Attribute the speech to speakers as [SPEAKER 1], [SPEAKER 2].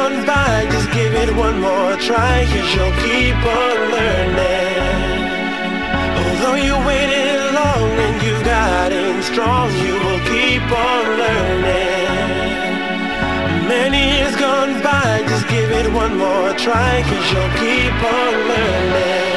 [SPEAKER 1] gone by, just give it one more try, 'cause you'll keep on learning. Although you waited long and you've gotten strong, you will keep on learning. Many years gone by, just give it one more try, 'cause you'll keep on learning.